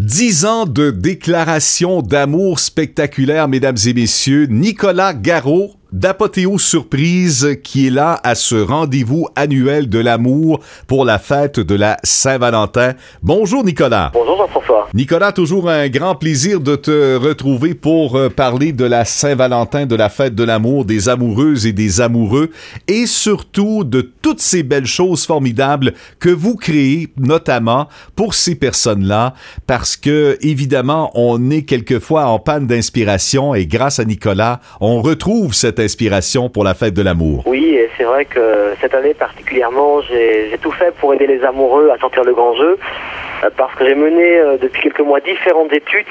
10 ans de déclaration d'amour spectaculaire, mesdames et messieurs. Nicolas Garot d'Apothéo Surprise qui est là à ce rendez-vous annuel de l'amour pour la fête de la Saint-Valentin. Bonjour Nicolas. Bonjour Jean-François. Nicolas, toujours un grand plaisir de te retrouver pour parler de la Saint-Valentin, de la fête de l'amour, des amoureuses et des amoureux et surtout de toutes ces belles choses formidables que vous créez notamment pour ces personnes-là parce que évidemment on est quelquefois en panne d'inspiration et grâce à Nicolas, on retrouve cette inspiration pour la fête de l'amour. Oui, et c'est vrai que cette année particulièrement, j'ai tout fait pour aider les amoureux à sortir le grand jeu, parce que j'ai mené depuis quelques mois différentes études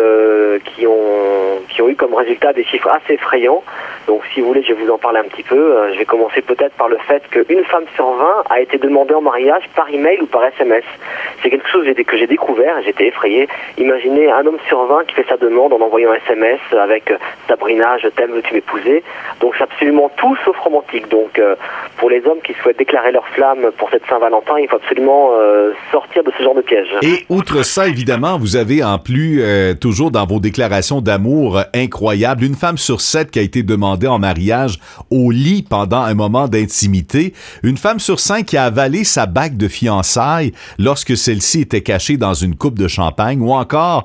qui ont eu comme résultat des chiffres assez effrayants. Donc si vous voulez, je vais vous en parler un petit peu. Je vais commencer peut-être par le fait qu'une femme sur 20 a été demandée en mariage par email ou par SMS. C'est quelque chose que j'ai découvert et j'étais effrayé. Imaginez un homme sur 20 qui fait sa demande en envoyant un SMS avec Sabrina, je t'aime, veux-tu m'épouser? Donc c'est absolument tout sauf romantique. Donc pour les hommes qui souhaitent déclarer leur flamme pour cette Saint-Valentin, il faut absolument sortir de ce genre de piège. Et outre ça, évidemment, vous avez en plus, toujours dans vos déclarations d'amour incroyables, une femme sur 7 qui a été demandée en mariage au lit pendant un moment d'intimité, une femme sur 5 qui a avalé sa bague de fiançailles lorsque celle-ci était cachée dans une coupe de champagne, ou encore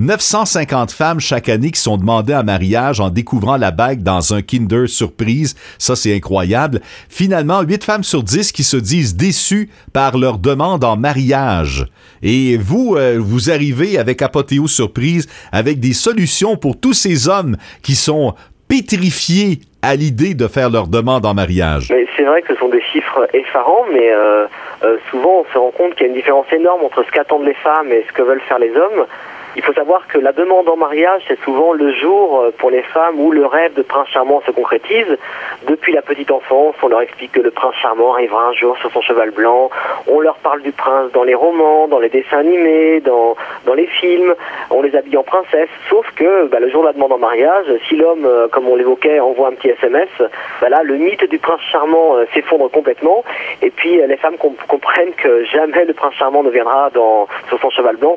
950 femmes chaque année qui sont demandées en mariage en découvrant la bague dans un Kinder Surprise. Ça, c'est incroyable. Finalement, 8 femmes sur 10 qui se disent déçues par leur demande en mariage. Et vous, vous arrivez avec Apothéo Surprise avec des solutions pour tous ces hommes qui sont pétrifiés à l'idée de faire leur demande en mariage. Mais c'est vrai que ce sont des chiffres effarants, mais souvent on se rend compte qu'il y a une différence énorme entre ce qu'attendent les femmes et ce que veulent faire les hommes. Il faut savoir que la demande en mariage, c'est souvent le jour pour les femmes où le rêve de prince charmant se concrétise. Depuis la petite enfance, on leur explique que le prince charmant arrivera un jour sur son cheval blanc. On leur parle du prince dans les romans, dans les dessins animés, dans les films. On les habille en princesse. Sauf que le jour de la demande en mariage, si l'homme, comme on l'évoquait, envoie un petit SMS, là, le mythe du prince charmant s'effondre complètement. Et puis les femmes comprennent que jamais le prince charmant ne viendra sur son cheval blanc.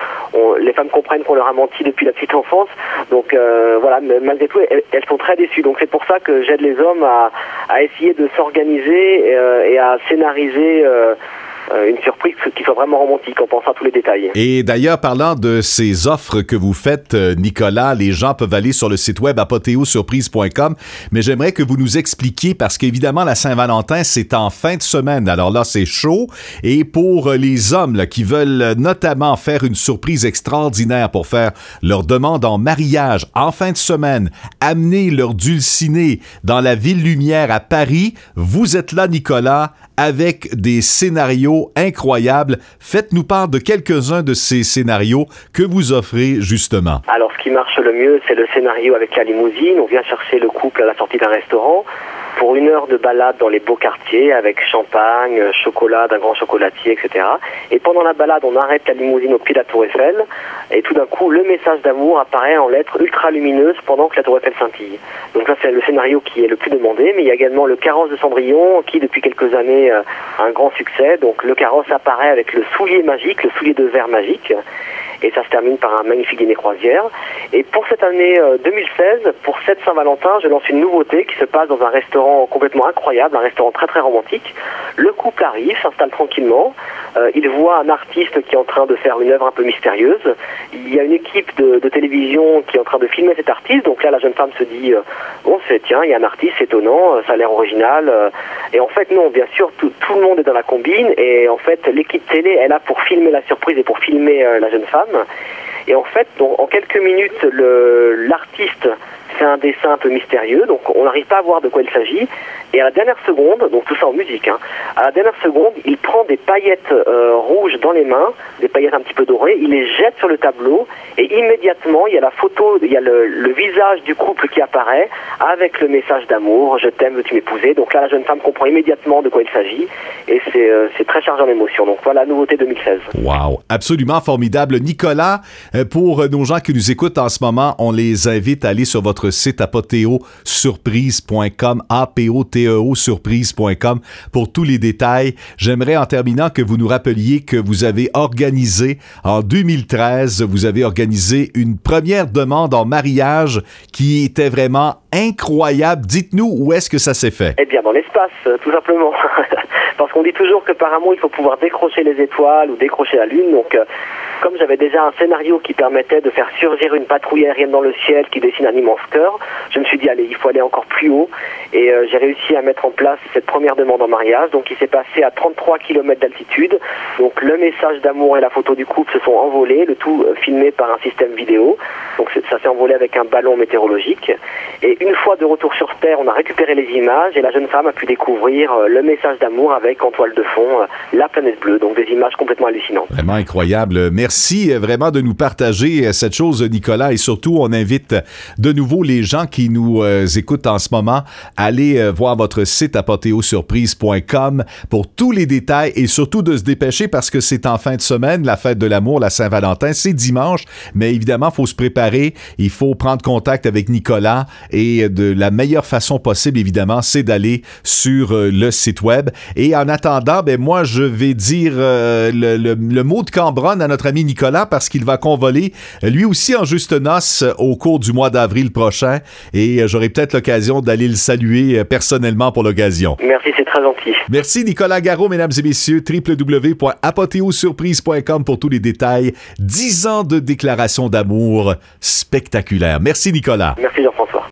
Les femmes comprennent qu'on leur a menti depuis la petite enfance. Donc voilà, malgré tout, elles sont très déçues. Donc c'est pour ça que j'aide les hommes à essayer de s'organiser et à scénariser une surprise qui soit vraiment romantique en pensant à tous les détails. Et d'ailleurs, parlant de ces offres que vous faites, Nicolas, les gens peuvent aller sur le site web apothéosurprise.com, mais j'aimerais que vous nous expliquiez, parce qu'évidemment, la Saint-Valentin, c'est en fin de semaine. Alors là, c'est chaud. Et pour les hommes là, qui veulent notamment faire une surprise extraordinaire pour faire leur demande en mariage en fin de semaine, amener leur dulciné dans la Ville Lumière à Paris, vous êtes là, Nicolas, avec des scénarios incroyables. Faites-nous part de quelques-uns de ces scénarios que vous offrez justement. Alors, ce qui marche le mieux, c'est le scénario avec la limousine. On vient chercher le couple à la sortie d'un restaurant pour 1 heure de balade dans les beaux quartiers avec champagne, chocolat d'un grand chocolatier, etc. Et pendant la balade, on arrête la limousine au pied de la Tour Eiffel et tout d'un coup, le message d'amour apparaît en lettres ultra lumineuses pendant que la Tour Eiffel scintille. Donc ça, c'est le scénario qui est le plus demandé, mais il y a également le carrosse de Cendrillon qui, depuis quelques années, a un grand succès. Donc le carrosse apparaît avec le soulier magique, le soulier de verre magique. Et ça se termine par un magnifique dîner croisière. Et pour cette année 2016, pour cette Saint-Valentin, je lance une nouveauté qui se passe dans un restaurant complètement incroyable, un restaurant très très romantique. Le couple arrive, s'installe tranquillement. Il voit un artiste qui est en train de faire une œuvre un peu mystérieuse. Il y a une équipe de télévision qui est en train de filmer cet artiste. Donc là, la jeune femme se dit tiens, il y a un artiste, c'est étonnant, ça a l'air original. Et en fait, non, bien sûr, tout le monde est dans la combine. Et en fait, l'équipe télé est là pour filmer la surprise et pour filmer la jeune femme. Et en fait, donc, en quelques minutes, l'artiste fait un dessin un peu mystérieux, donc on n'arrive pas à voir de quoi il s'agit. Et à la dernière seconde, donc tout ça en musique, à la dernière seconde, il prend des paillettes rouges dans les mains, des paillettes un petit peu dorées, il les jette sur le tableau, et immédiatement, il y a la photo, il y a le visage du couple qui apparaît, avec le message d'amour, je t'aime, veux-tu m'épouser. Donc là, la jeune femme comprend immédiatement de quoi il s'agit, et c'est très chargé en émotion. Donc voilà, nouveauté 2016. Wow, absolument formidable. Nicolas, pour nos gens qui nous écoutent en ce moment, on les invite à aller sur votre site apothéosurprise.com, apothéo apoteosurprise.com pour tous les détails. J'aimerais en terminant que vous nous rappeliez que vous avez organisé en 2013, vous avez organisé une première demande en mariage qui était vraiment incroyable. Dites-nous où est-ce que ça s'est fait? Eh bien, dans l'espace, tout simplement. Parce qu'on dit toujours que par amour, il faut pouvoir décrocher les étoiles ou décrocher la Lune. Donc, comme j'avais déjà un scénario qui permettait de faire surgir une patrouille aérienne dans le ciel qui dessine un immense cœur, je me suis dit, allez, il faut aller encore plus haut. Et j'ai réussi à mettre en place cette première demande en mariage. Donc, il s'est passé à 33 km d'altitude. Donc, le message d'amour et la photo du couple se sont envolés, le tout filmé par un système vidéo. Donc, ça s'est envolé avec un ballon météorologique. Et une fois de retour sur Terre, on a récupéré les images et la jeune femme a pu découvrir le message d'amour avec en toile de fond la planète bleue. Donc, des images complètement hallucinantes. Vraiment incroyable. Merci vraiment de nous partager cette chose, Nicolas. Et surtout, on invite de nouveau les gens qui nous écoutent en ce moment à aller voir votre site apoteosurprise.com pour tous les détails et surtout de se dépêcher parce que c'est en fin de semaine, la fête de l'amour, la Saint-Valentin. C'est dimanche, mais évidemment, il faut se préparer. Il faut prendre contact avec Nicolas et de la meilleure façon possible, évidemment, c'est d'aller sur le site web. Et en attendant, ben moi, je vais dire le mot de Cambronne à notre ami Nicolas parce qu'il va convoler lui aussi en juste noces au cours du mois d'avril prochain et j'aurai peut-être l'occasion d'aller le saluer personnellement pour l'occasion. Merci, c'est très gentil. Merci Nicolas Garot, mesdames et messieurs, www.apoteosurprise.com pour tous les détails. 10 ans de déclaration d'amour spectaculaire. Merci Nicolas. Merci Jean-François.